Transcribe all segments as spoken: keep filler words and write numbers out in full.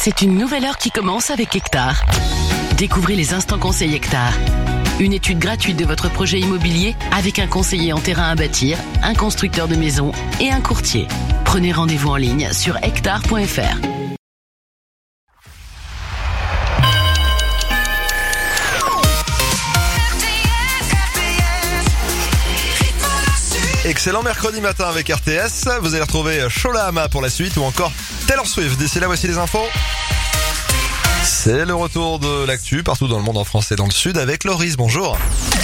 C'est une nouvelle heure qui commence avec Hectare. Découvrez les instants conseils Hectare. Une étude gratuite de votre projet immobilier avec un conseiller en terrain à bâtir, un constructeur de maisons et un courtier. Prenez rendez-vous en ligne sur hectare point f r. Excellent mercredi matin avec R T S. Vous allez retrouver Sholahama pour la suite ou encore Taylor Swift. D'ici là, voici les infos. C'est le retour de l'actu partout dans le monde, en France et dans le sud, avec Loris. Bonjour.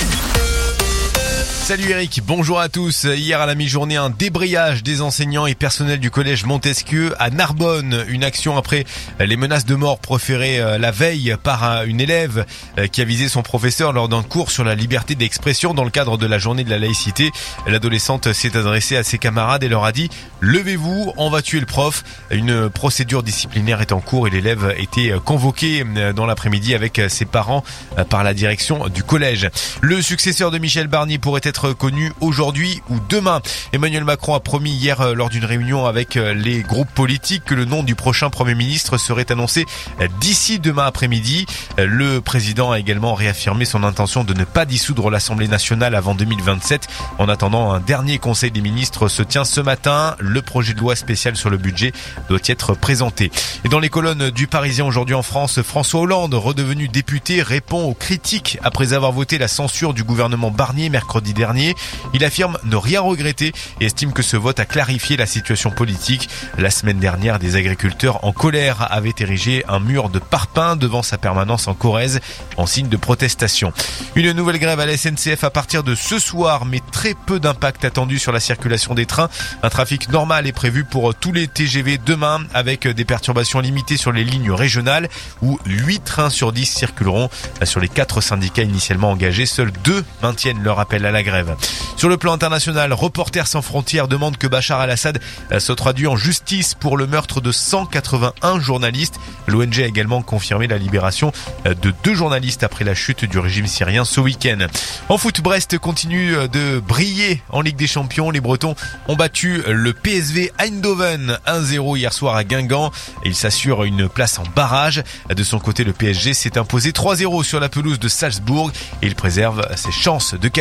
Salut Eric, bonjour à tous. Hier à la mi-journée, un débrayage des enseignants et personnels du collège Montesquieu à Narbonne. Une action après les menaces de mort proférées la veille par une élève qui a visé son professeur lors d'un cours sur la liberté d'expression dans le cadre de la journée de la laïcité. L'adolescente s'est adressée à ses camarades et leur a dit « Levez-vous, on va tuer le prof ». Une procédure disciplinaire est en cours et l'élève était convoqué dans l'après-midi avec ses parents par la direction du collège. Le successeur de Michel Barnier pourrait être connu aujourd'hui ou demain. Emmanuel Macron a promis hier lors d'une réunion avec les groupes politiques que le nom du prochain Premier ministre serait annoncé d'ici demain après-midi. Le président a également réaffirmé son intention de ne pas dissoudre l'Assemblée nationale avant deux mille vingt-sept. En attendant, un dernier conseil des ministres se tient ce matin. Le projet de loi spécial sur le budget doit être présenté. Et dans les colonnes du Parisien aujourd'hui en France, François Hollande, redevenu député, répond aux critiques après avoir voté la censure du gouvernement Barnier mercredi dernier. Il affirme ne rien regretter et estime que ce vote a clarifié la situation politique. La semaine dernière, des agriculteurs en colère avaient érigé un mur de parpaing devant sa permanence en Corrèze en signe de protestation. Une nouvelle grève à la S N C F à partir de ce soir, mais très peu d'impact attendu sur la circulation des trains. Un trafic normal est prévu pour tous les T G V demain avec des perturbations limitées sur les lignes régionales où huit trains sur dix circuleront. Sur les quatre syndicats initialement engagés, seuls deux maintiennent leur appel à la grève. Sur le plan international, Reporters sans frontières demande que Bachar al-Assad soit traduit en justice pour le meurtre de cent quatre-vingt-un journalistes. L'O N G a également confirmé la libération de deux journalistes après la chute du régime syrien ce week-end. En foot, Brest continue de briller en Ligue des Champions. Les Bretons ont battu le P S V Eindhoven un zéro hier soir à Guingamp. Ils s'assurent une place en barrage. De son côté, le P S G s'est imposé trois zéro sur la pelouse de Salzbourg et il préserve ses chances de